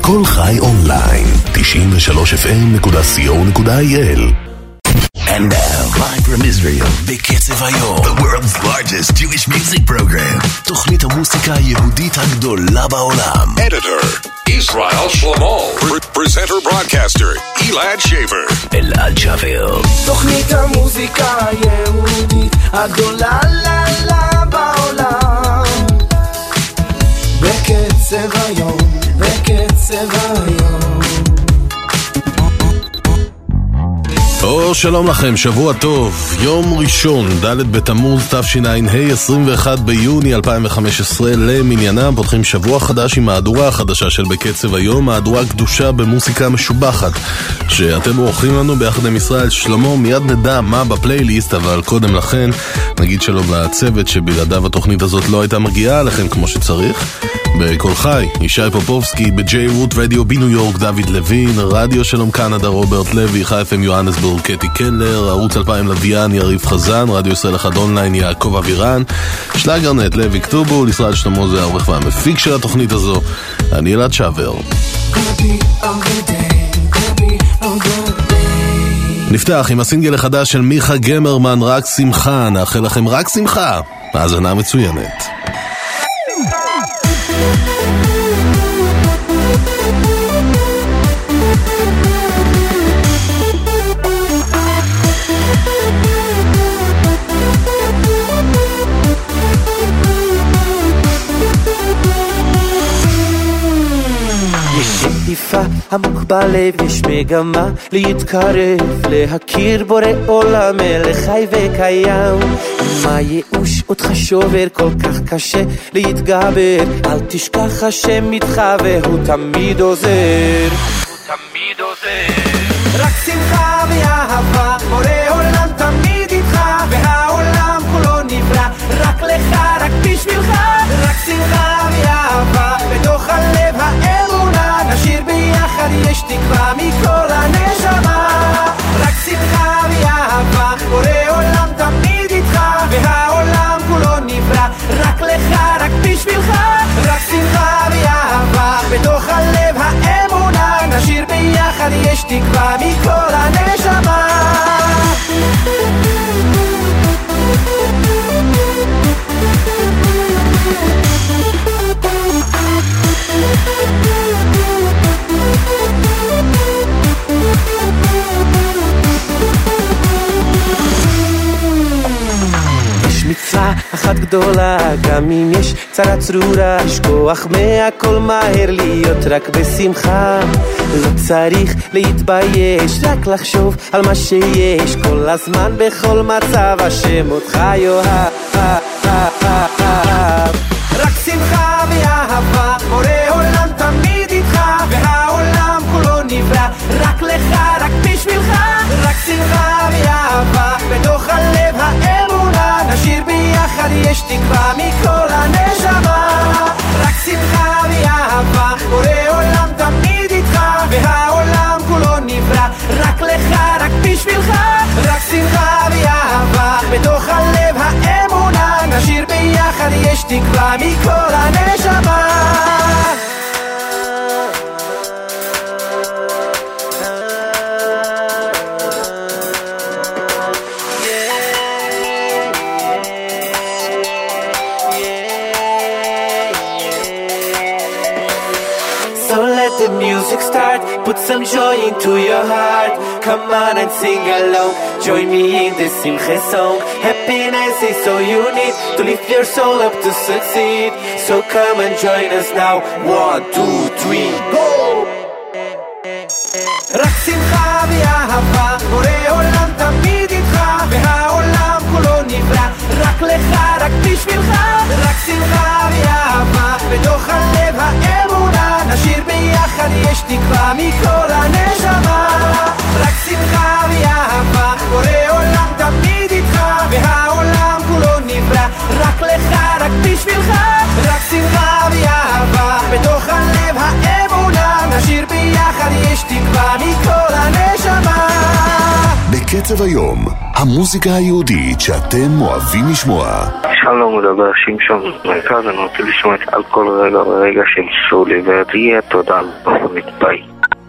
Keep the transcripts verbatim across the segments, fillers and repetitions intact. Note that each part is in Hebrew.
כל חי אונליין, תשעים ושלוש אף אם נקודה סי או נקודה איי אל. And now, live from Israel, בקצב היום, the world's largest Jewish music program, תוכנית המוסיקה היהודית הגדולה בעולם. Editor, Israel Shlomo. Presenter, broadcaster, Elad Shaver. אלעד שבר. תוכנית המוסיקה היהודית הגדולה לה לה בעולם. בקצב היום, בקצב היום. או שלום לכם, שבוע טוב, יום ראשון, ד' בתמוז תשע"ה, עשרים ואחד ביוני אלפיים וחמש עשרה למניינם. פותחים שבוע חדש עם מהדורה החדשה של בקצב היום, מהדורה קדושה במוסיקה משובחת שאתם עורכים לנו ביחד עם ישראל שלמה. מיד נדע מה בפלייליסט, אבל קודם לכן נגיד שלום לצוות שבלעדיו התוכנית הזאת לא הייתה מגיעה לכם כמו שצריך. בכל חי, ישי פופובסקי, בג'יי רוט רדיו בניו יורק דוד לוין, רדיו שלום קנדה רוברט לוי, חי אף אם יוהנסבורג קטי קלר, ערוץ אלפיים לוויין יריב חזן, רדיו ישראל אחד אונליין יעקב אבירן, שלאגרנט לוי כתובו, ישראל שלמה זה העורך והמפיק של התוכנית הזו. אני אלעד שבר. נפתח עם הסינגל החדש של מיכה גמרמן, רק שמחה. נאחל לכם רק שמחה, האזנה מצוינת. עמוק בלב יש מגמה להתקרב, להכיר בורא עולם מלך חי וקיים. מה ייאוש אותך שובר, כל כך קשה להתגבר, אל תשכח השם איתך והוא תמיד עוזר, הוא תמיד עוזר. רק שמחה ואהבה, בורא עולם תמיד איתך, והעולם כולו נברא רק לך, רק בשבילך. רק שמחה ואהבה, בתוך הלב האמונה נשאיר ביחד, יש תקווה מכל הנשמה. רק שמחה ואהבה, בורא עולם תמיד איתך, והעולם כולו נברא רק לך, רק בשבילך. רק שמחה ואהבה, בתוך הלב האמונה נשאיר ביחד, יש תקווה מכל הנשמה. מצווה אחת גדולה, גם אם יש צרה צרורה, לשכוח מהכל מהר, להיות רק בשמחה. לא צריך להתבייש, רק לחשוב על מה שיש, כל הזמן בכל מצב השם אותך יאהב. רק שמחה ואהבה, בורא עולם תמיד איתך, והעולם כולו נברא רק לך, רק בשבילך. רק שמחה ואהבה, בתוך הלב האמונה נשאיר ביחד, יש תקווה מכל הנשמה. רק שמחה ואהבה, בורא עולם תמיד איתך, והעולם כולו נברא רק לך, רק בשבילך. רק שמחה ואהבה, בתוך הלב האמונה נשאיר ביחד, יש תקווה מכל הנשמה. The music start, put some joy into your heart. Come on and sing along, join me in this simcha song. Happiness is so you need to lift your soul up to succeed. So come and join us now, one, two, three, go! רק שמחה ואהבה, בורא עולם תמיד איתך, והעולם כולו נברא רק לך, רק בשבילך. רק שמחה ואהבה, בתוך הלב האמונה נשאיר ביחד, יש תקווה מכל הנשמה. רק שמחה ואהבה, בורא עולם תמיד איתך, והעולם כולו נברא רק לך, רק בשבילך. רק שמחה ואהבה, בתוך הלב האמונה נשאיר ביחד, יש תקווה מכל הנשמה. בקצב היום, המוזיקה היהודית שאתם אוהבים לשמוע. שלום, מדבר שמשון מרכז, אני רוצה לשמוע את על כל רגע ורגע של סולי ותהיה תודה בפרמית, ביי.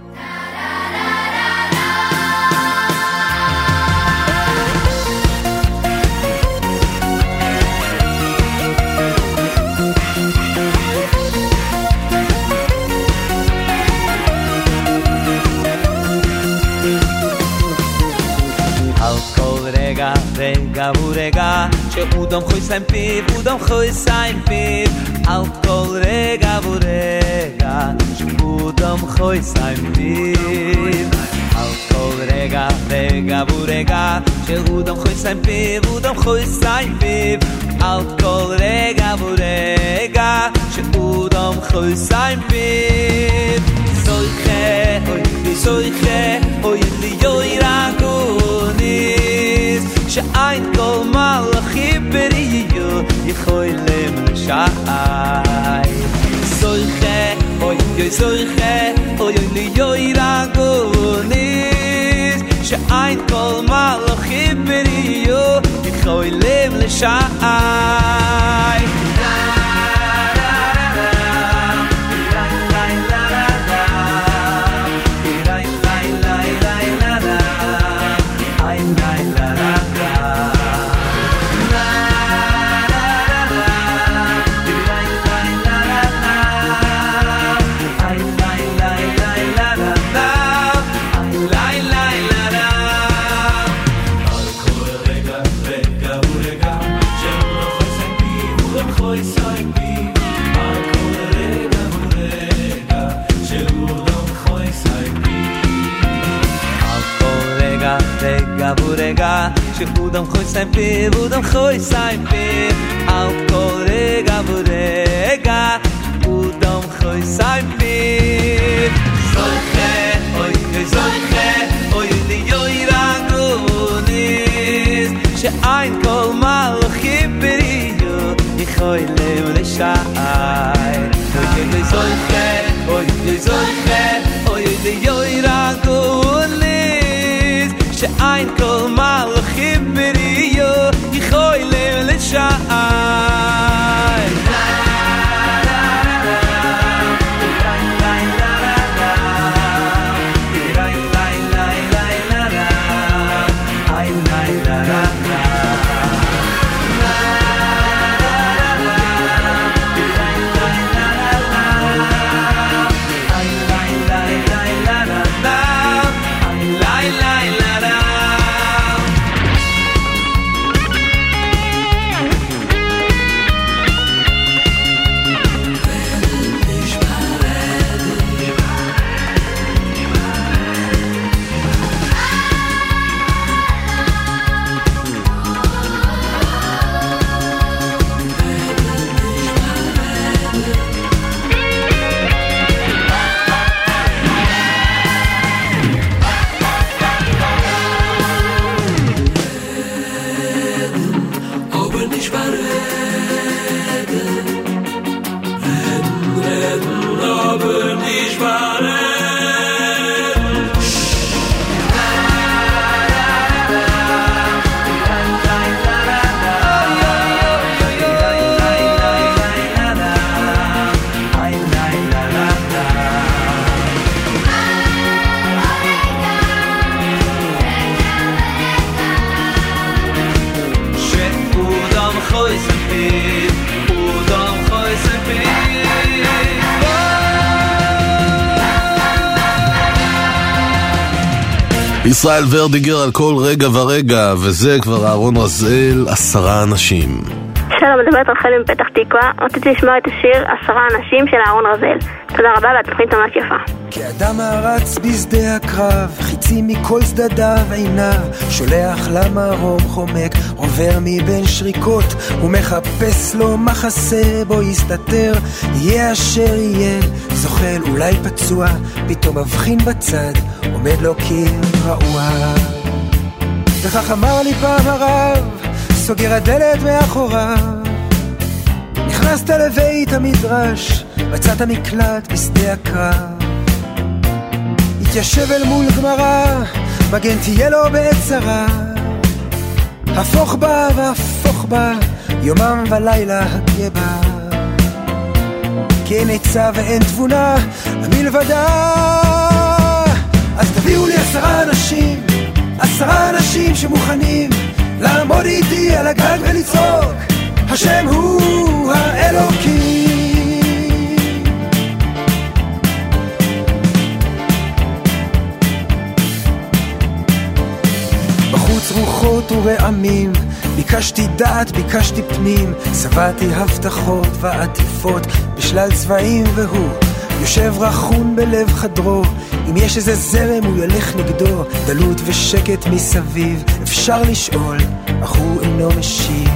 רגע ורגע שאודם חוי סיים פיו, אודם חוי סיים פיו על כל רגע ורגע שאודם חוי סיים פיו על כל רגע רגע ורגע שאודם חוי סיים פיו, אודם חוי סיים פיו על כל רגע ורגע שאודם חוי סיים פיו זויכה, אוי זויכה, אוי ליוי רגוניס שאין כל מלאכי בריאו יכולים לשעי זויכה, אוי אוי זויכה, אוי אוי ליוי רגוניס שאין כל מלאכי בריאו יכולים לשעי רגע שאודם חוי סיים פיו, אודם חוי סיים פיו על כל רגע ורגע אודם חוי סיים פיו זויכה, אוי אוי זויכה, אוי ליוי רגוניס שאין כל מלאכי בריאו יכולים לשעי אוי אוי זויכה, אוי אוי זויכה, אוי ליוי רגוניס שאין כל מלאכי בריאו יכולים לשעי ישראל ורדיגר על כל רגע ורגע, וזה כבר אהרון רזאל, עשרה אנשים. שלום, מדברת רחל מפתח תקווה. רציתי לשמוע את השיר עשרה אנשים של אהרון רזאל. תודה רבה והתוכנית ממש יפה. כאדם הרץ בשדה הקרב, חיצי מכל צדדיו עיניו, שולח למרום חומק, עובר מבין שריקות ומחפש לו מחסה בו יסתתר, יהיה אשר יהיה, זוחל אולי פצוע, פתאום מבחין בצד, עומד לו קיר רעוע. וכך אמר לי פעם הרב, סוגר הדלת מאחוריו, נכנסת לבית המדרש, מצאת מקלט בשדה הקרב, התיישב אל מול גמרא, מגן תהיה לו בצרה, הפוך בה והפוך בה, יומם ולילה הגה בה, כי אין עצה ואין תבונה מלבדה. אז תביאו לי עשרה אנשים, עשרה אנשים שמוכנים לעמוד איתי על הגג ולצעוק, השם הוא האלוקים. בחוץ רוחות ורעמים, ביקשתי דעת, ביקשתי פנים, שבעתי הבטחות ועטיפות בשלל צבעים, והוא יושב רחון בלב חדרו, אם יש איזה זרם הוא ילך נגדו, דלות ושקט מסביב, אפשר לשאול, אך הוא אינו משיב.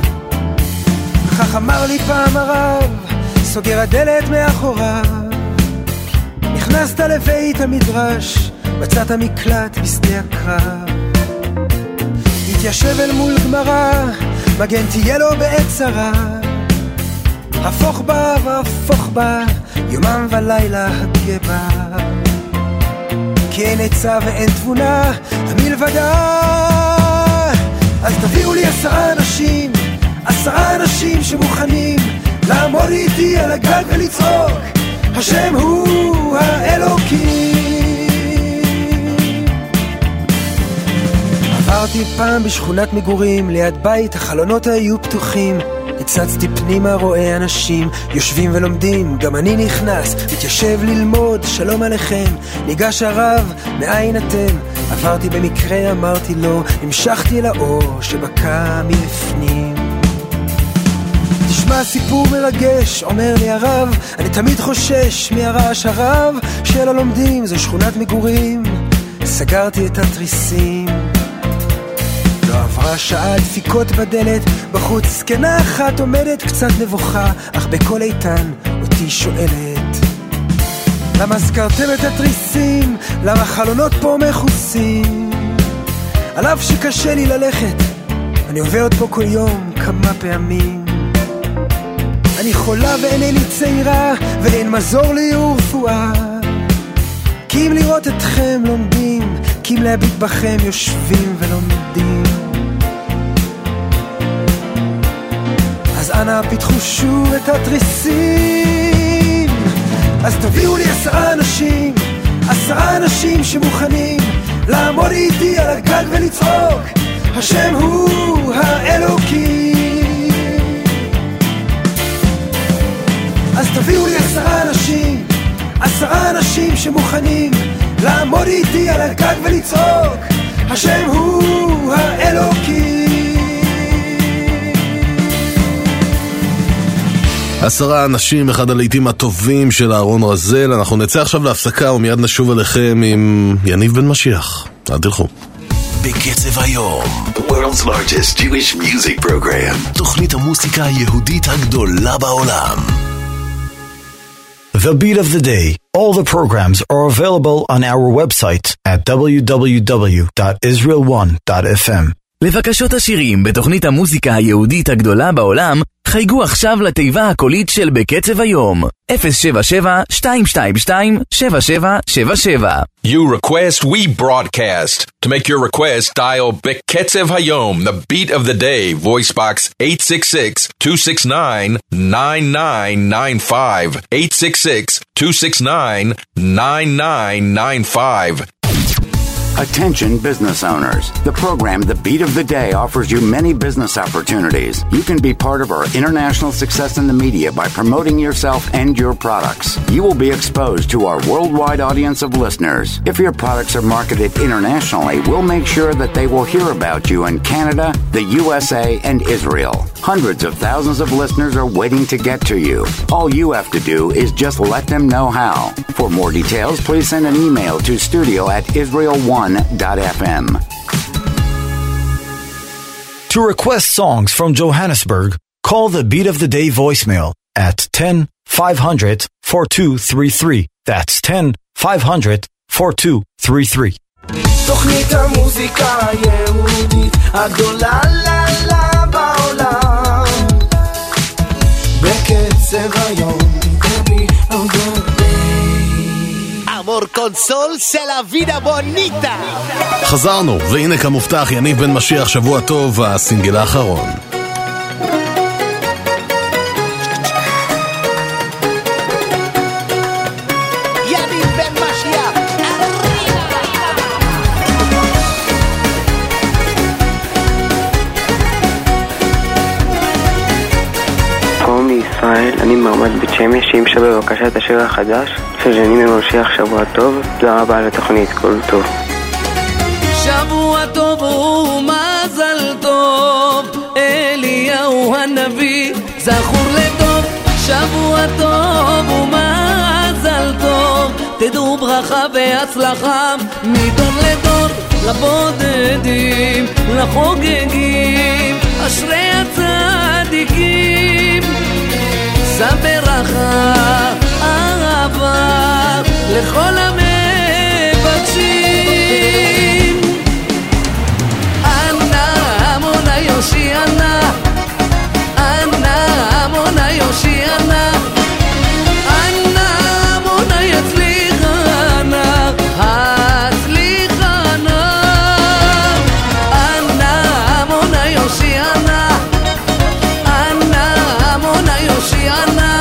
כך אמר לי פעם הרב, סוגר הדלת מאחוריו, נכנסת לבית המדרש, מצאת מקלט בשדה הקרב, התיישב אל מול גמרא, מגן תהיה לו בעת צרה, הפוך בה והפוך בה, יומם ולילה הגה בה, כי אין עצה ואין תבונה המלבדה. אז תביאו לי עשרה אנשים, עשרה אנשים שמוכנים לעמוד איתי על הגג ולצעוק, השם הוא האלוקים. עברתי פעם בשכונת מגורים, ליד בית החלונות היו פתוחים, הצצתי פנימה רואה אנשים יושבים ולומדים, גם אני נכנס, מתיישב ללמוד, שלום עליכם, ניגש הרב, מאין אתם? עברתי במקרה, אמרתי לו, המשכתי אל האור שבקע מלפנים. תשמע סיפור מרגש, אומר לי הרב, אני תמיד חושש מהרעש הרב של הלומדים, זו שכונת מגורים, סגרתי את התריסים. לא עברה שעה, דפיקות בדלת, בחוץ סקנה אחת עומדת קצת נבוכה, אך בכל איתן אותי שואלת, למה סגרתם את התריסים? למה חלונות פה מכוסים? על אף שקשה לי ללכת, אני עוברת פה כל יום כמה פעמים. אני חולה ואינני צעירה, ואין מזור לי ורפואה, כי אם לראות אתכם לומדים, כי אם להביט בכם יושבים ולומדים. אז אנא פיתחו שוב את התריסים, אז תביאו לי עשרה אנשים, עשרה אנשים שמוכנים לעמוד איתי על הגג ולצעוק, השם הוא האלוקים. אז תביאו לי עשרה אנשים, עשרה אנשים שמוכנים לעמוד איתי על הגג ולצעוק, השם הוא האלוקים. עשרה אנשים, אחד הלעיתים הטובים של אהרון רזל. אנחנו נצא עכשיו להפסקה ומיד נשוב אליכם עם יניב בן משיח. אל תלכו. בקצב היום, the world's largest Jewish music program, תוכנית המוסיקה היהודית הגדולה בעולם. The Beat of the Day. All the programs are available on our website at w w w dot israel one dot f m. לבקשות השירים בתוכנית המוזיקה היהודית הגדולה בעולם, חייגו עכשיו לתיבה הקולית של בקצב היום, אפס שבע שבע שתיים שתיים שתיים שבע שבע שבע שבע. You request, we broadcast. To make your request, dial Beketzev Hayom, the beat of the day, voice box eight six six, two six nine, nine nine nine five, eight six six, two six nine, nine nine nine five. Attention business owners. The program The Beat of the Day offers you many business opportunities. You can be part of our international success in the media by promoting yourself and your products. You will be exposed to our worldwide audience of listeners. If your products are marketed internationally, we'll make sure that they will hear about you in Canada, the U S A, and Israel. Hundreds of thousands of listeners are waiting to get to you. All you have to do is just let them know how. For more details, please send an email to studio at israel one dot f m. To request songs from Johannesburg, call the Beat of the Day voicemail at ten five hundred four two three three. That's ten five hundred four two three three. תוכנית המוזיקה היהודית הגדולה לה לה בעולם, בקצב היום, the beat of the day. amor con sol se la vida bonita. חזרנו, והנה כמובטח יניב בן משיח, שבוע טוב, הסינגל האחרון. אני מעמד בית שמש, שימשה בבקשה את השיר החדש של יניב בן משיח, שבוע טוב. תודה רבה על התוכנית, כל טוב. שבוע טוב ומזל טוב, אליהו הנביא זכור לטוב. שבוע טוב ומזל טוב, תדעו ברכה והצלחה מדור לדור, לבודדים, לחוגגים, אשרי הצדיקים. ברכה, אהבה לכל המבקשים. אנא עמונה יושיענה, אנא עמונה יושיענה, אנא עמונה יצליחנה, הצליחנה. אנא עמונה יושיענה, אנא עמונה יושיענה,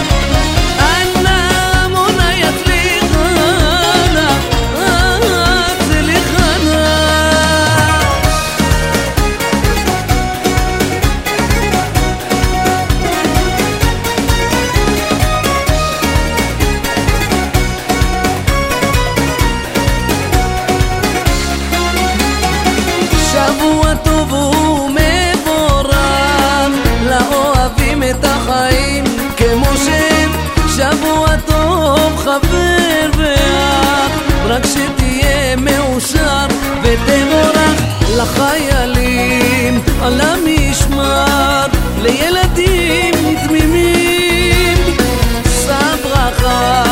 חבר ואח, רק שתהיה מאושר ותבורך. לחיילים על המשמר, לילדים תמימים, שא ברכה,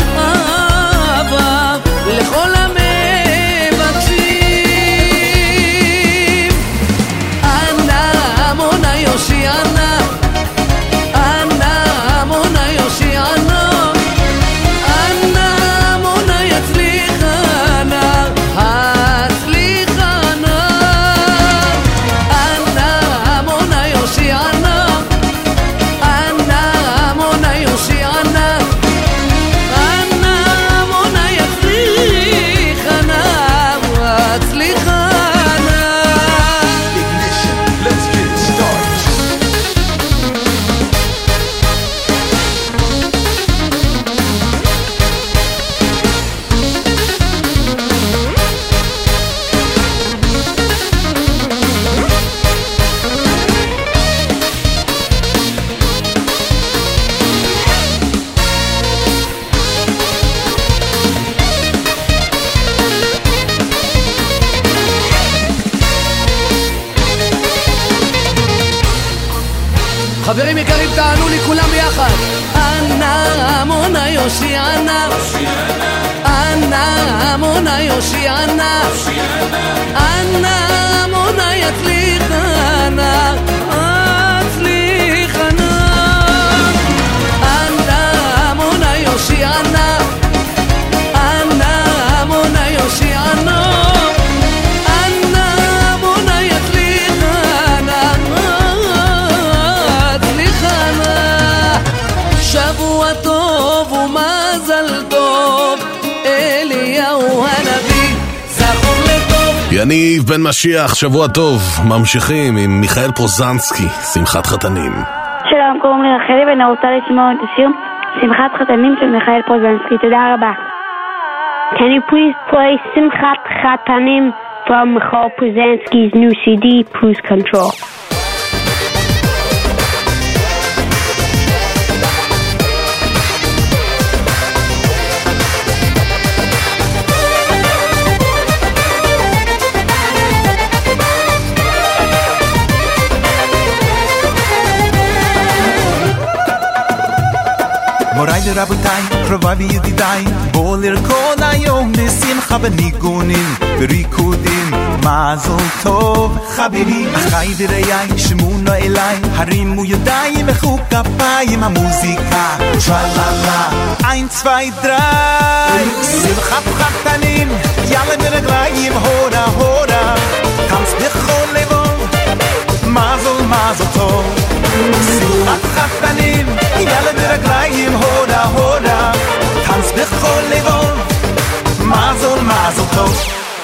אהבה לכל המבקשים. אנא עמונה יושיענה, אנא עמונה יושיענה, חברים יקרים, תענו לי כולם ביחד. אנא עמונה יושיענה, אנא עמונה יושיענה, אנא עמונה יצליחנה, הצליחנה. אנא עמונה יושיענה, אנא עמונה יושיענה, שבוע טוב ומזל טוב, אליהו הנביא זכור לטוב. יניב בן משיח, שבוע טוב. ממשיכים עם מיכאל פרוזנסקי, שמחת חתנים. שלום, קוראים לי רחלי ואני רוצה לשמוע את השיר שמחת חתנים של מיכאל פרוזנסקי. תודה רבה. Can you please play שמחת חתנים from Michael Pruzansky's new C D, Cruise Control? מוריי ורבותיי, קרוביי וידידיי, בואו לרקוד היום בשמחה בניגונים וריקודים. מזל טוב חברים, אחיי ורעיי, שמעו אליי, הרימו ידיים, מחאו כפיים, המוזיקה טרללה, ein, zwei, drei. טוב. שמחת חתנים, ילד ברגליים, הורה הורה, טנץ בכל לבוב, מזל מזל טוב.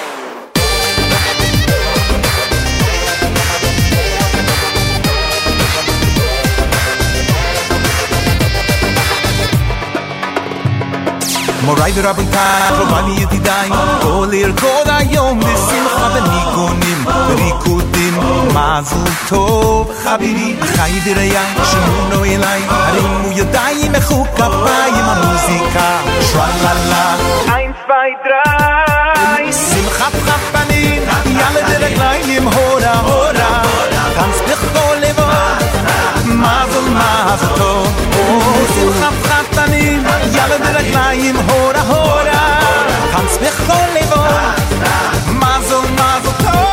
מוריי ורבותיי, קרוביי ידידיי, בואו לרקוד היום בשמחה בניגונים וריקודים. מזל טוב חביבי, אחיי ורעיי, שמעו אליי, הרימו ידיים, מחאו כפיים, המוזיקה שרללה. Eins, zwei, drei. שמחת חתנים, ילד ברגליים, הורה הורה, טנץ בכל לבוב, מזל מזל טוב. שמחת חתנים, ילד ברגליים, הורה הורה, טנץ בכל לבוב, מזל מזל טוב.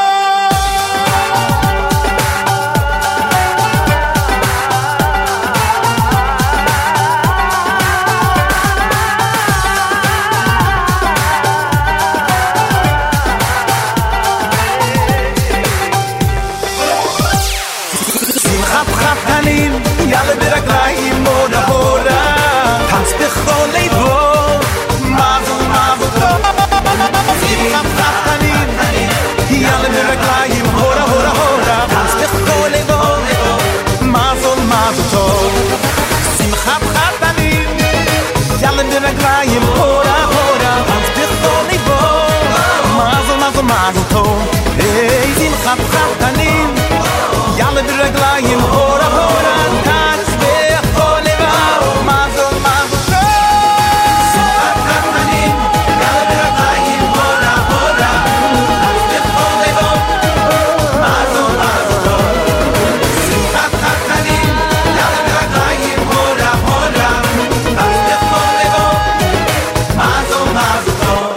ילד ברגליים, הורה הורה, טנץ בכל לבוב, מזל מזל טוב. שמחת חתנים, ילד ברגליים, הורה הורה הורה, טנץ בכל לבוב, מזל מזל טוב. שמחת חתנים, ילד ברגליים, הורה הורה, טנץ בכל לבוב, מזל מזל מזל טוב. שמחת חתנים, ילד ברגליים, הורה הורה, טנץ בכל לבוב, מזל מזל טוב. שמחת חתנים, ילד ברגליים, הורה הורה, טנץ בכל לבוב, מזל מזל טוב. שמחת חתנים, ילד ברגליים, הורה הורה, טנץ בכל לבוב, מזל מזל טוב.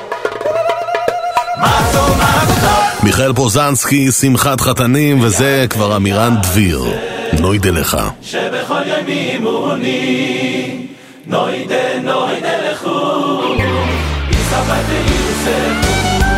מזל מזל טוב. מיכאל פוזנסקי, שמחת חתנים, וזה כבר אמירן דביר, נוידה לך. שבכל ימים מוני, נוידה נוידה לכו, יספתי יוסף.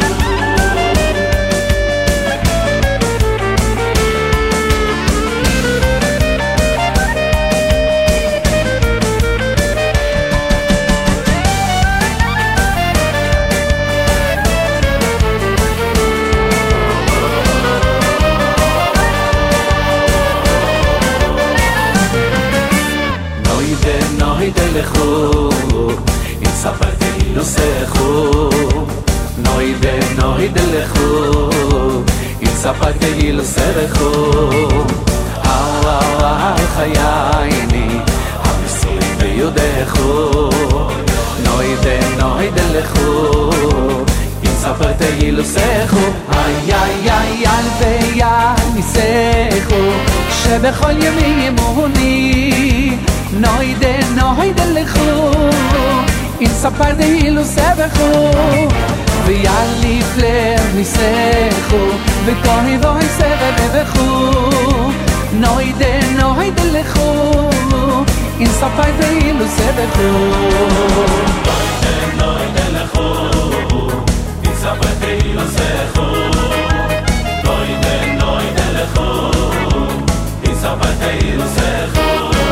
אם ספרתי לא סחו נוידה נוידה לכו אם ספרתי לא סחו אהל חייני המסורים ביודכו נוידה נוידה לכו אם ספרתי לא סחו איי איי איי איי ויי ניסחו שבכל ימי אמוני נוידה נוידה לכו אם ספרתי לא סבכו ויאלי פלר ניסחו וכוי בוי סבב ובכו נוידה נוידה לכו אם ספרתי לא סבכו נוידה נוידה לכו אם ספרתי לא סבכו נוידה נוידה לכו אם ספרתי לא סבכו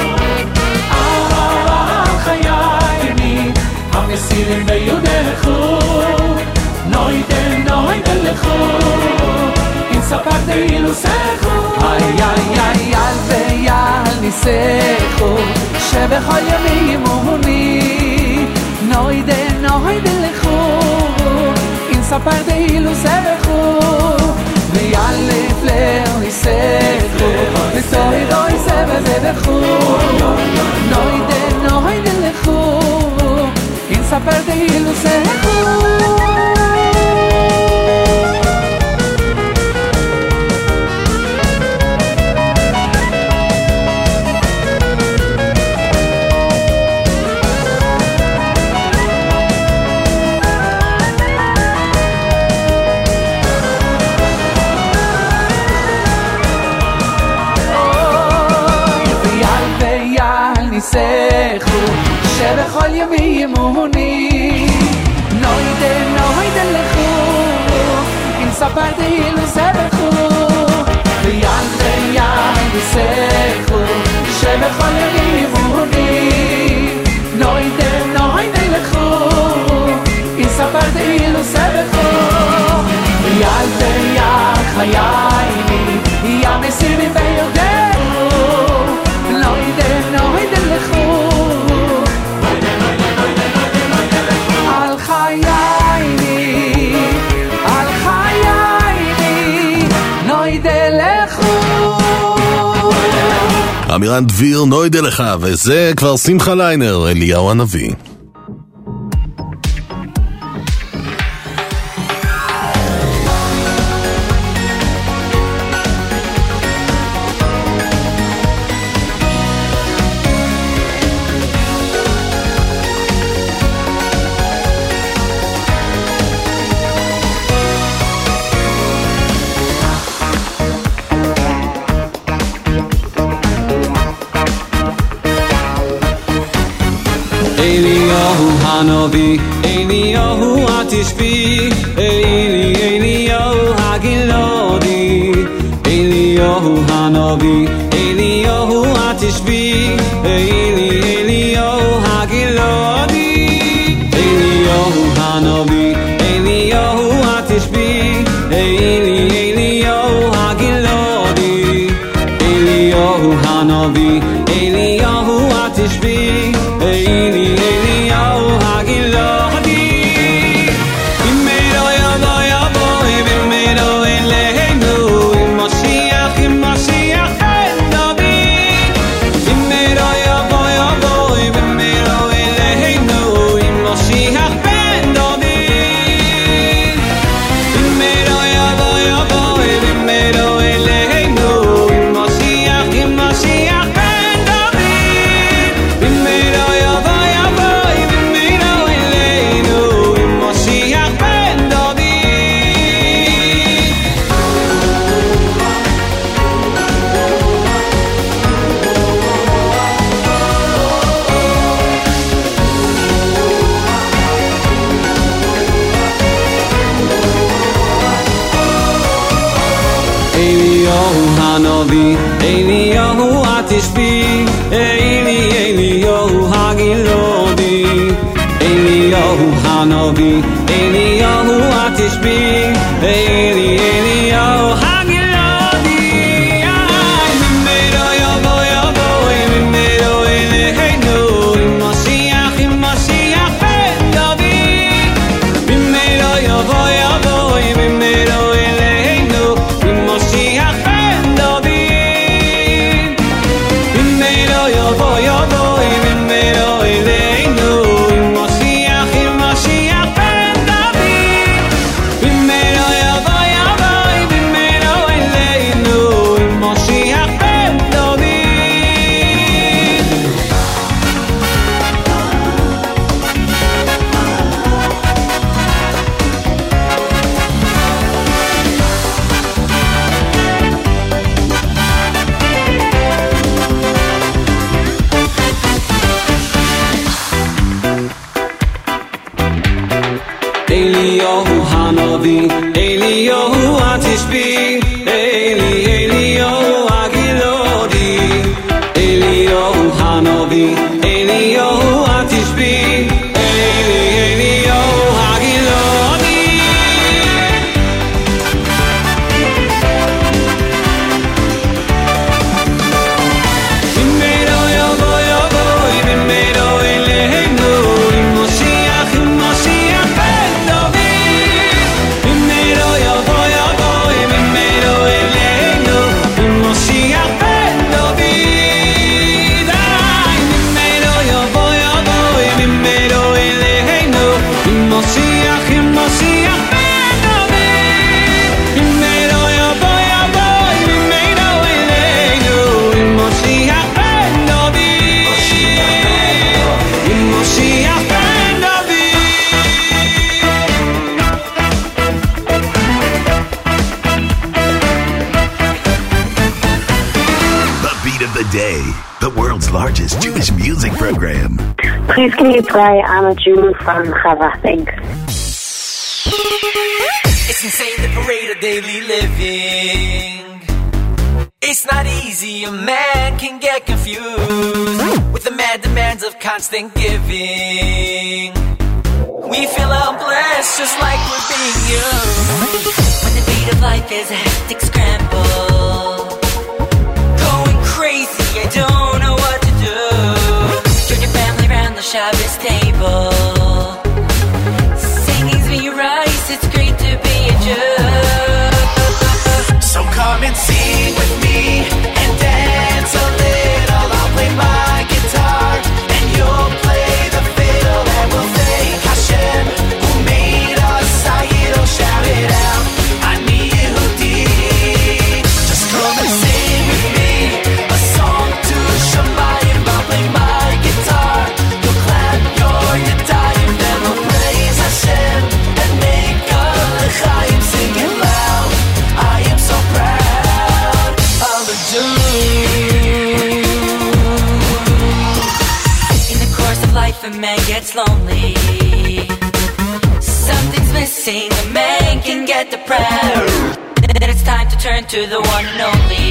חייני המסירים ביודכו נוידה נוידה לכו אם ספרתי לא סחו איי איי איי איי ויאל ניסחו שבכל ימים מוני נוידה נוידה לכו אם ספרתי לא סחו ויאל פלר ניסחו ותוי דוי סבב ובכו נוידה נוידה לכו אם ספרתי לא סחו ניסחו שבכל ימי אמוני נוידה נוידה לכו אם ספרתי לא סבכו ויאל ויאל אמירן דביר, נוידה לך, וזה כבר שמחה ליינר, אליהו הנביא. Hanavi, Eliyahu Atishbi, Eli, Eliyahu Hagilodi, Eliyahu Hanavi, Eliyahu Atishbi, Eli, Eliyahu Hagilodi, Eliyahu Hanavi, Eliyahu Atishbi, Eli, Eliyahu Hagilodi, Eliyahu Hanavi, Eliyahu Atishbi, Eli, Eliyahu Atishbi, Eli, Eliyahu Hagilodi, Eliyahu Hanavi, Eliyahu Atishbi, Eli, Eliyahu Hagilodi. Mimero yavo yavo, mimero eleinu, Mashiach, Mashiach ben David. Mimero yavo yavo, mimero eleinu, Mashiach ben David. Eliyahu Hanavi, Eliyahu Atishbi, Eli, Eliyahu Hagilodi, Eliyahu Hanavi, Eliyahu Atishbi, Eli, Eliyahu Hagilodi. Mimero yavo yavo, mimero eleinu, Mashiach, Mashiach ben David. Mimero yavo yavo, mimero eleinu, Mashiach ben David. Ay, mimero yavo yavo, mimero eleinu, Mashiach, Mashiach ben David. Mimero yavo yavo, mimero eleinu, Mashiach ben David. Mashiach ben David. The Beat of the Day, the world's largest Jewish music program. Please can you play I'm a Jew from Chava? Thanks. It's insane, the parade of daily living. It's not easy, a man can get confused with the mad demands of constant giving. We feel helpless, just like we're being used. When the beat of life is a hectic scramble, going crazy, I don't know what to do. Join your family around the Shabbos table, singing's me rice, it's great to be a Jew. So come and sing with me and dance a little. get depressed, then it's time to turn to the one and only.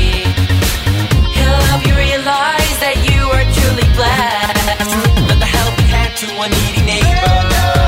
He'll help you realize that you are truly blessed. Lend a helping hand to a needy neighbor.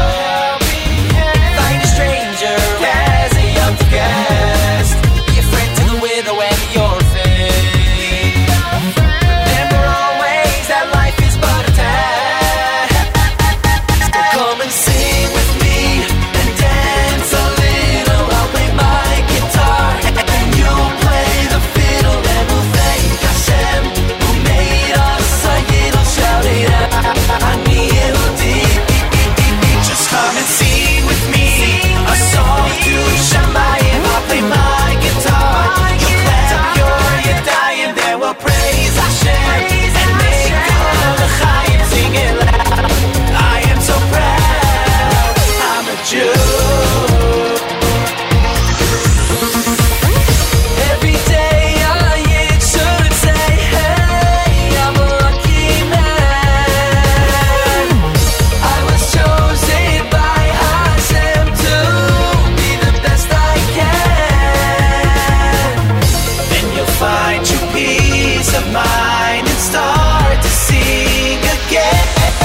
Find a stranger as a young guest. Be a friend to the widow and the orphan. Remember always that life is but a test. So come and sing with me and dance a little. I'll play my guitar and you'll play the fiddle, and we'll thank Hashem who made us. So it'll shout it out. I need it'll deep. Just come and sing with me a song to Shamayim. I'll play my guitar. You'll clap your yadayim, then we'll praise Hashem and make all the chayim. Sing it loud. I am so proud. I'm a Jew. Every day I yet should say, hey, I'm a lucky man. I was chosen by Hashem to be the best I can. Then you'll find true peace of mind and start to sing again.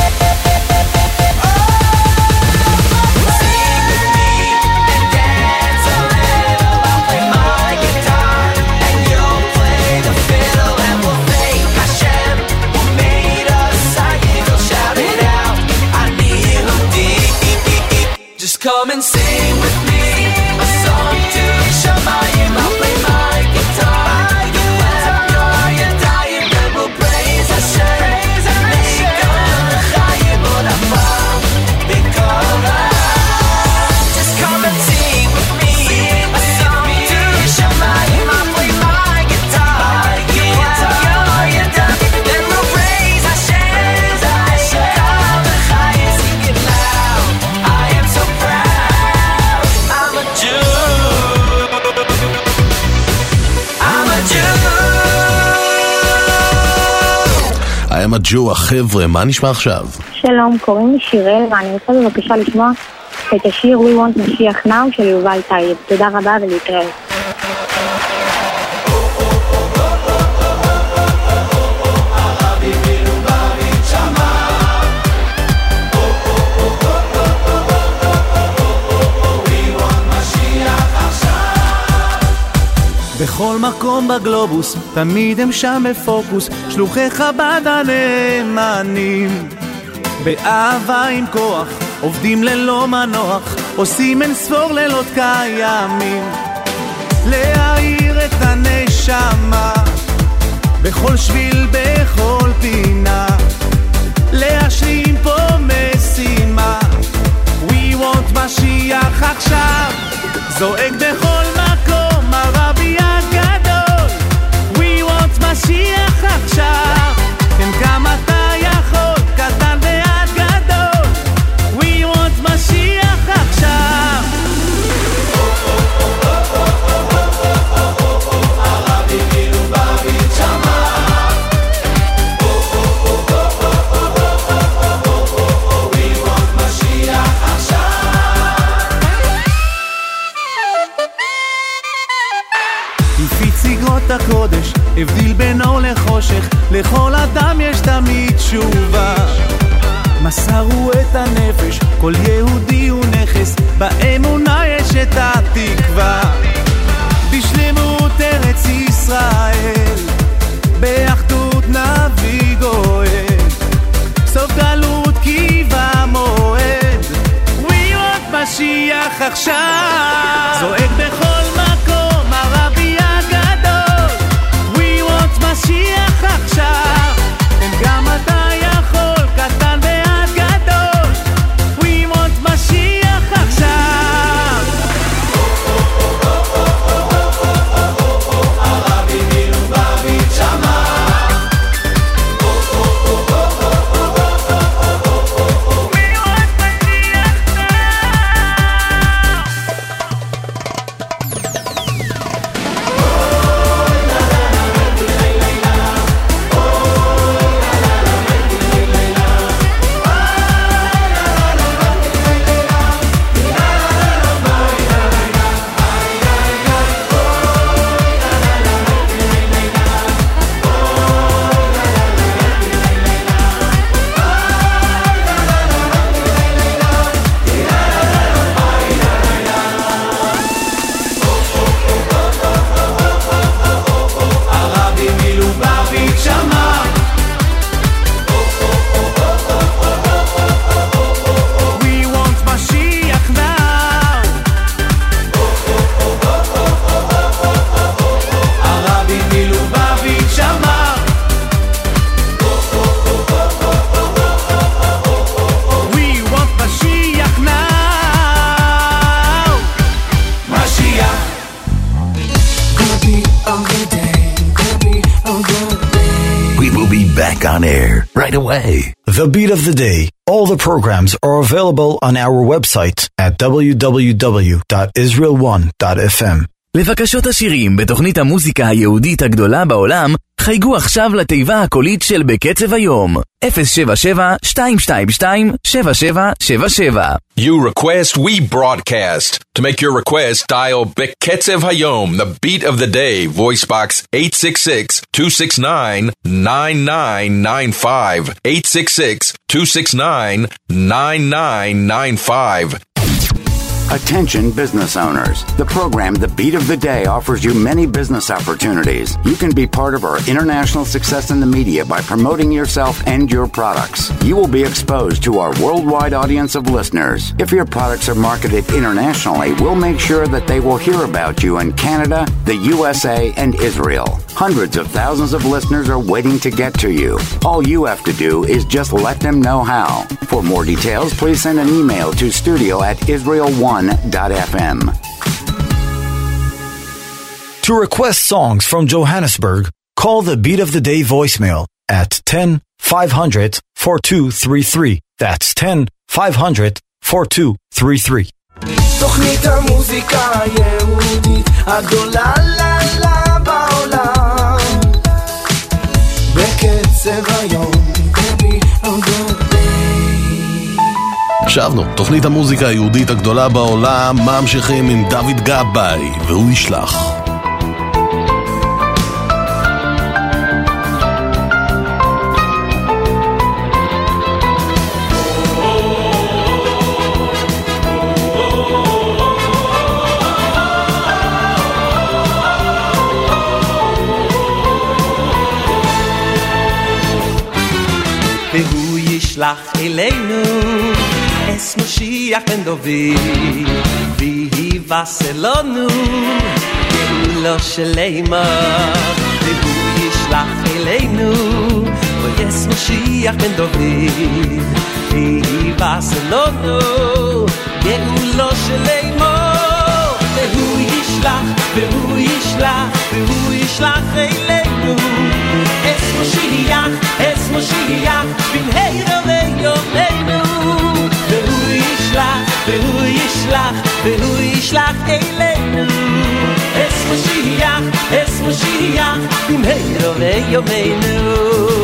Sing with me and dance a little. I'll play my guitar and you'll play the fiddle, and we'll thank Hashem who made us. I will shout it out. I need a deep. Just come and sing with me a song to Shamayim. I'll play my guitar. You clap your yadayim, then we'll praise Hashem. Make all the chayim olafam b'kola. Just come and sing with me a song to Shamayim. I'll play my guitar. You clap your yadayim, then we'll praise Hashem. Make all the chayim. Sing it loud. I am so proud. I'm a Jew. I'm a Jew. I am a Jew, החבר'ה, מה נשמע עכשיו? שלום, קוראים לי שירל ואני רוצה בבקשה לשמוע את השיר We Want משיח Now של יובל טייב. תודה רבה ולהתראות. בכל מקום בגלובוס, תמיד הם שם בפוקוס, שלוחי חב"ד הנאמנים. באהבה עם כוח, עובדים ללא מנוח, עושים אין ספור לילות קיימים. להאיר את הנשמה, בכל שביל, בכל פינה, להשלים פה משימה. We want משיח עכשיו, זועק בכל מקום, הרבי הגדול. We want משיח עכשיו, כן כמה אתה יכול, קטן ועד גדול. We want משיח עכשיו. הרבי מלובביץ' שמע. We want משיח עכשיו. הפיץ איגרות הקודש, הבדיל בינו לחושך, לכל אדם יש תמיד תשובה. מסרו את הנפש, כל יהודי הוא נכס, באמונה יש את התקווה. בשלמות ארץ ישראל, באחדות נביא גואל, סוף גלות כי במועד. We want משיח עכשיו, זועק בכל מקום, הרבי הגדול. We want משיח עכשיו, כן גם אתה יכול, קטן ועד גדול. We want משיח עכשיו. הרבי מלובביץ' שמע. back on air right away. The Beat of the Day. All the programs are available on our website at w w w dot israel one dot f m. לבקשות השירים בתוכנית המוזיקה היהודית הגדולה בעולם, חייגו עכשיו לתיבה הקולית של בקצב היום. אפס שבע שבע שתיים שתיים שתיים שבע שבע שבע שבע. You request, we broadcast. To make your request, dial Beketzev Hayom, the beat of the day, voice box eight six six, two six nine, nine nine nine five, eight six six, two six nine, nine nine nine five. Attention business owners. The program The Beat of the Day offers you many business opportunities. You can be part of our international success in the media by promoting yourself and your products. You will be exposed to our worldwide audience of listeners. If your products are marketed internationally, we'll make sure that they will hear about you in Canada, the U S A, and Israel. Hundreds of thousands of listeners are waiting to get to you. All you have to do is just let them know how. For more details, please send an email to studio at israel one dot f m. To request songs from Johannesburg, call the Beat of the Day voicemail at ten five hundred forty-two thirty-three. That's ten five hundred forty-two thirty-three. תוכנית המוזיקה היהודית הגדולה לה לה בעולם בקצב היום. שבנו, תוכנית המוזיקה היהודית הגדולה בעולם, ממשיכים עם דוד גבאי, והוא ישלח. והוא ישלח אלינו es Moshiach ben David ויבשרנו גאולה שלמה והוא ישלח אלינו es Moshiach ben David ויבשרנו גאולה שלמה והוא ישלח והוא ישלח והוא ישלח אלינו es Moshiach es Moshiach במהרה בימינו והוא ישלח, והוא ישלח, והוא ישלח אלינו es Moshiach, es Moshiach במהרה בימינו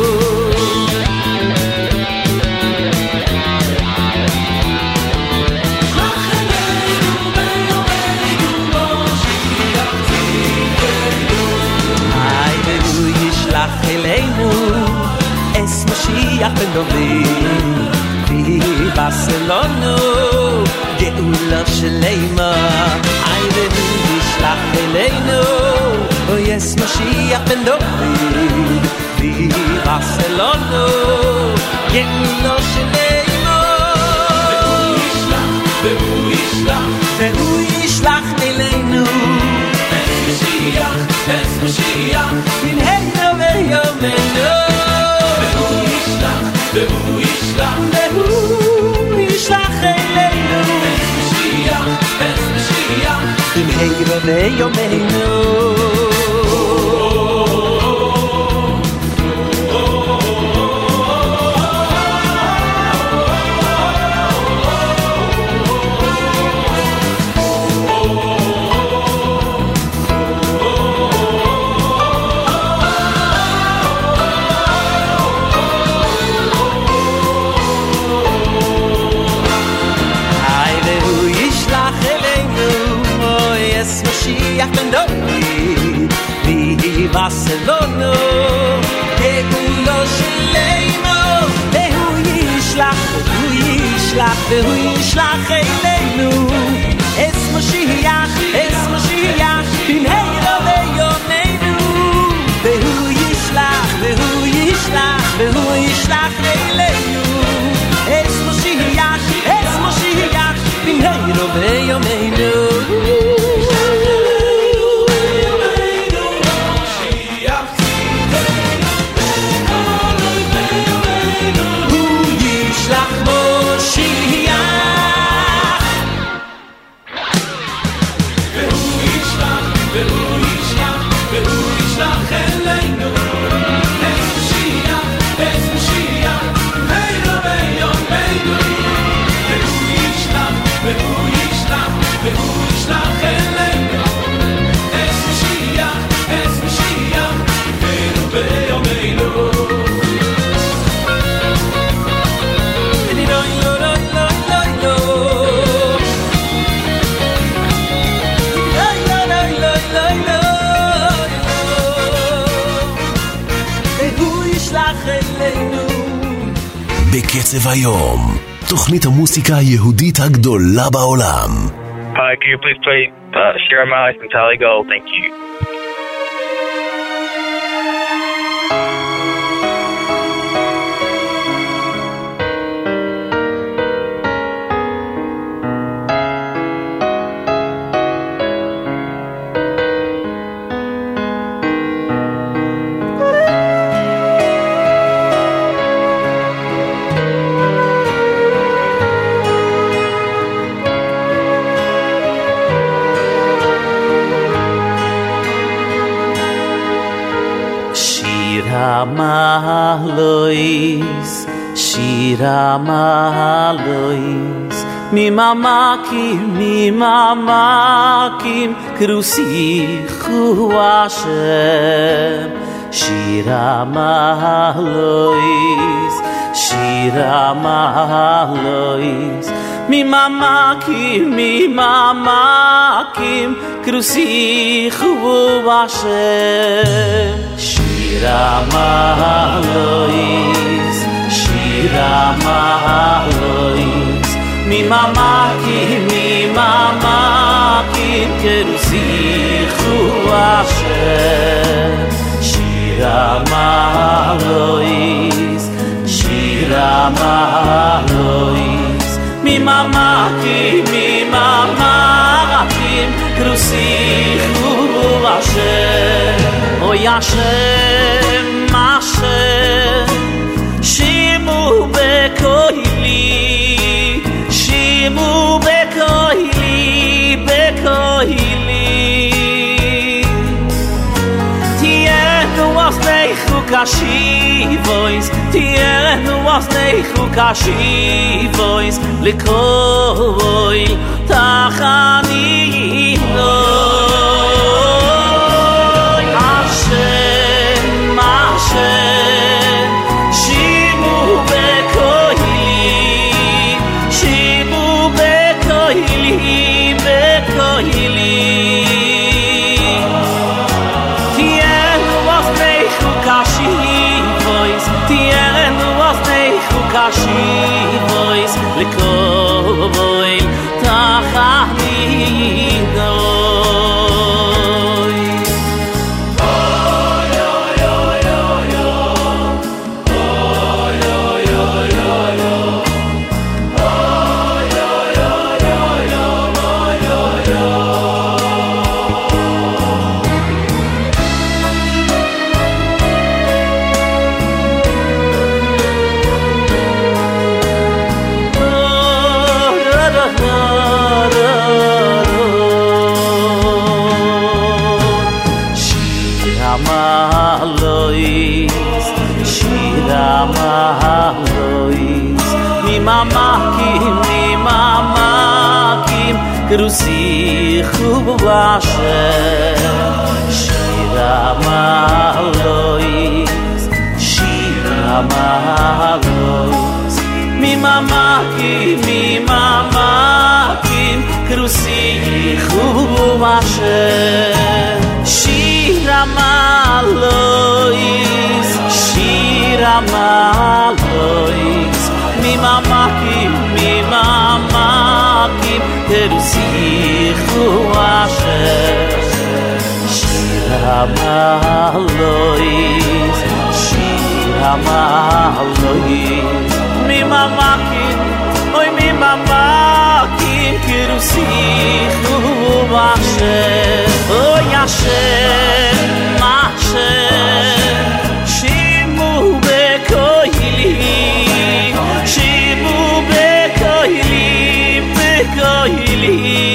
אלינו es Moshiach ben David ויבשרנו גאולה שלמה ay והוא ישלח אלינו es Moshiach ben David ויבשרנו גאולה שלמה והוא ישלח והוא ישלח והוא ישלח אלינו es Moshiach es Moshiach במהרה בימינו והוא ישלח והוא ישלח והוא ישלח אלינו es Moshiach es Moshiach במהרה בימינו ויבשרנו גאולה שלמה והוא ישלח והוא ישלח והוא ישלח אלינו es Moshiach es Moshiach במהרה בימינו והוא ישלח והוא ישלח והוא ישלח אלינו es Moshiach es Moshiach במהרה בימינו Moshiach בקצב היום, תוכנית המוסיקה היהודית הגדולה בעולם. Hi, can you please play uh, Shira Malik and Tally Gold? Thank you. Mahalois, Shira Mahalois, Mimamakim, Mimamakim, Krusichu Hashem. Shira Mahalois, Shira Mahalois, Mimamakim, Mimamakim, Krusichu Hashem. Shira Mahalois, Shira Mahalois, Mimamakim, Mimamakim, Kerusichu Hashem. Shira Mahalois, Shira Mahalois, Mimamakim, Mimamakim, Kerusichu Hashem. Oh Hashem, Hashem, Shimu bekoili, Shimu bekoili, bekoili. Tienu osneichu kashivois, Tienu osneichu kashivois, Likoi tachanino. Shimu bekoili, Shimu bekoili, bekoili. Tienu osneichu kashivois, Tienu osneichu kashivois, Likoi tachanino. Mimamakim, Mimamakim, Kerusichu Hashem. Shira Mahalois, Shira Mahalois, Mimamakim, Mimamakim, Kerusichu Hashem. Shira Mahalois, Shira Mahalois, Mimamakim, Mimamakim, Kerusichu Hashem. Shira Mahalois, Shira Mahalois, Mimamakim, Oy Mimamakim, Kerusichu Hashem. Oy Hashem, Hashem, Shimu bekoili, Shimu bekoili, bekoili.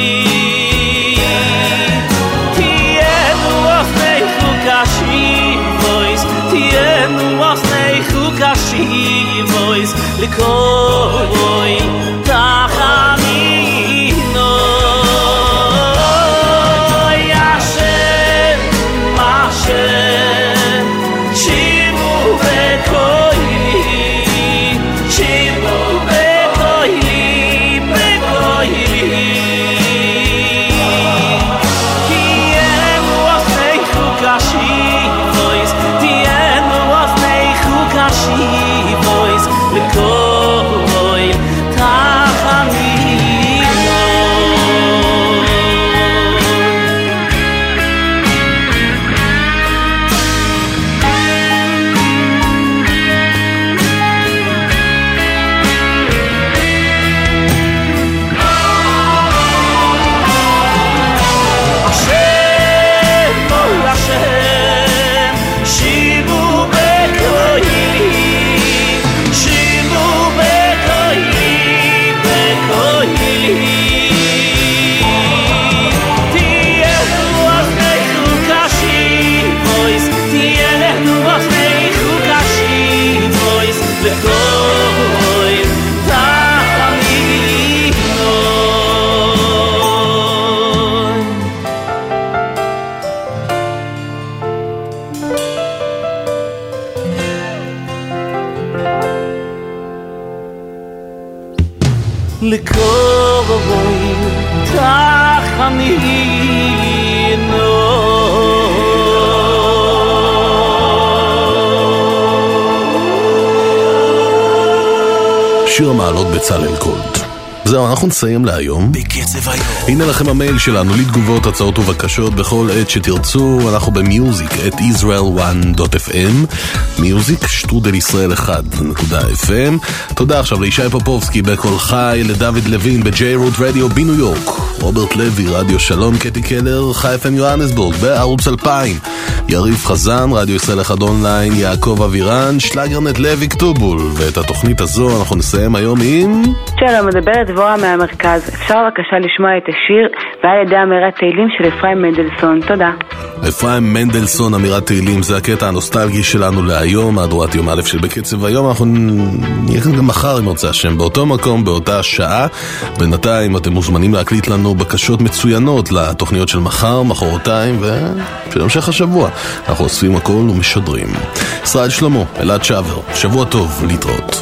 Tienu osneichu kashivois, Tienu osneichu kashivois, Likoi tachanino. Hashem, Hashem, Shimu bekoili, Shimu bekoili, bekoili. Tienu osneichu kashivois, Tienu osneichu kashivois, Likoi שיר המעלות בצלאל קולד. זהו, אנחנו נסיים להיום. בקצב היום. הנה לכם המייל שלנו לתגובות, הצעות ובקשות בכל עת שתרצו. אנחנו במיוזיק את ישראל אחת דוט אף אם, מיוזיק שטרודל ישראל אחת נקודה אף אם. תודה עכשיו לישי פופובסקי בקול חי, לדוד לוין בג'יי רוד רדיו בניו יורק, רוברט לוי רדיו שלום, קטי קלר חי אף אם יוהנסבורג בערוץ אלפיים, יריב חזן רדיו ישראל אחד אונליין, יעקב אבירן, שלגרנט לוי כתובול. ואת התוכנית הזו אנחנו נסיים היום עם... שלום, מדברת דבורה מהמרכז. אפשר בבקשה לשמוע את השיר ועל ידי אמירת תהילים של אפרים מנדלסון. תודה. אפרים מנדלסון, אמירת תהילים, זה הקטע הנוסטלגי שלנו להיום, מהדורת יום א' של בקצב היום. אנחנו נהיה כאן גם מחר אם רוצה השם, באותו מקום, באותה שעה. בינתיים אתם מוזמנים להקליט לנו בקשות מצוינות לתוכניות של מחר, מחרתיים ושל המשך השבוע. אנחנו אוספים הכל ומשדרים. ישראל שלמה, אלעד שבר, שבוע טוב, להתראות.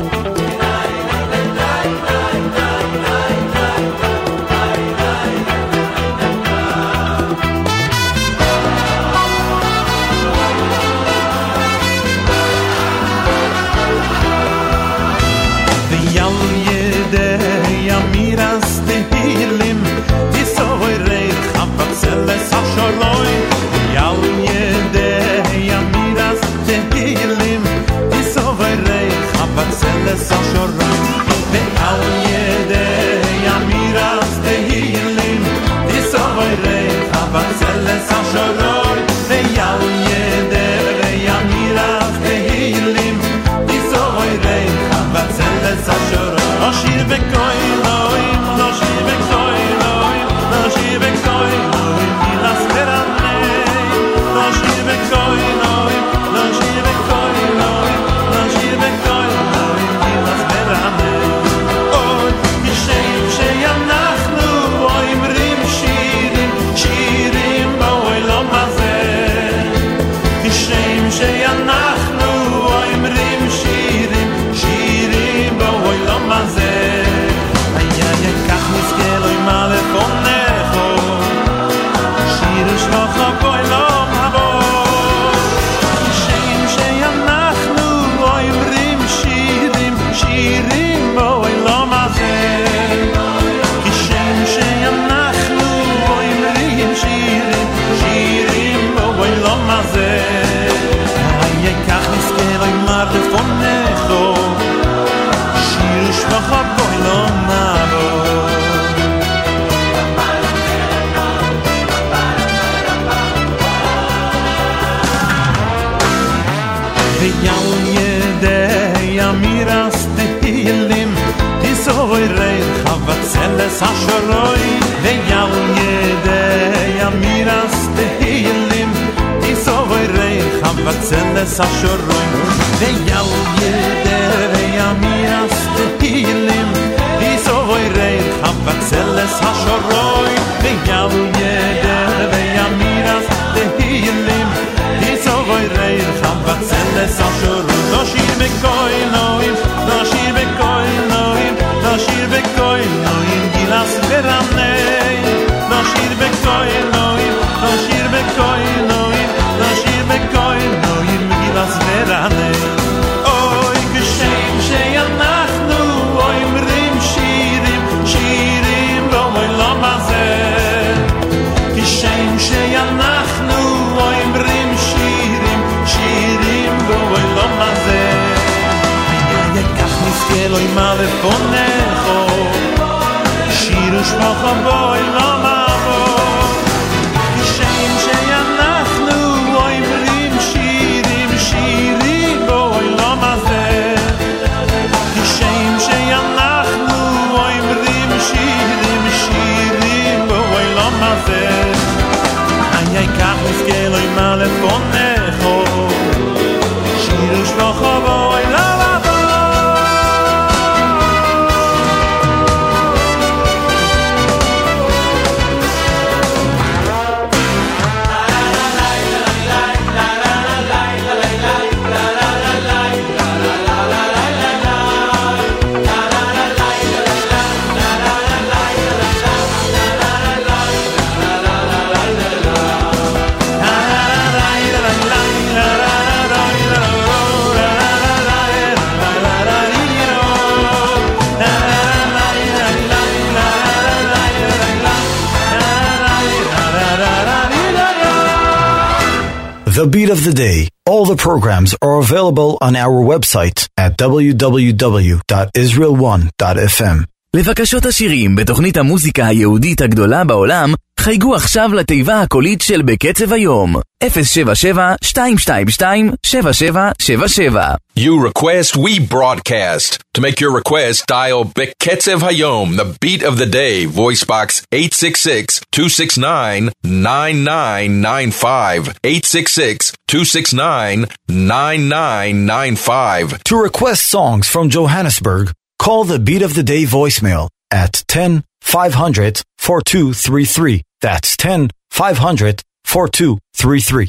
The Beat of the Day. All the programs are available on our website at w w w dot israel one dot f m. לבקשות השירים בתוכנית המוזיקה היהודית הגדולה בעולם, חייגו עכשיו לתיבה הקולית של בקצב היום. אפס שבע שבע שתיים שתיים שתיים שבע שבע שבע שבע. You request, we broadcast. To make your request, dial Beketzev Hayom, the beat of the day, voice box eight six six, two six nine, nine nine nine five, eight six six, two six nine, nine nine nine five. To request songs from Johannesburg, call the Beat of the Day voicemail at ten five hundred four two three three. That's ten five hundred four two three three.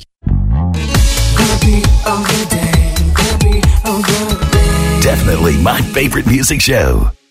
Definitely my favorite music show.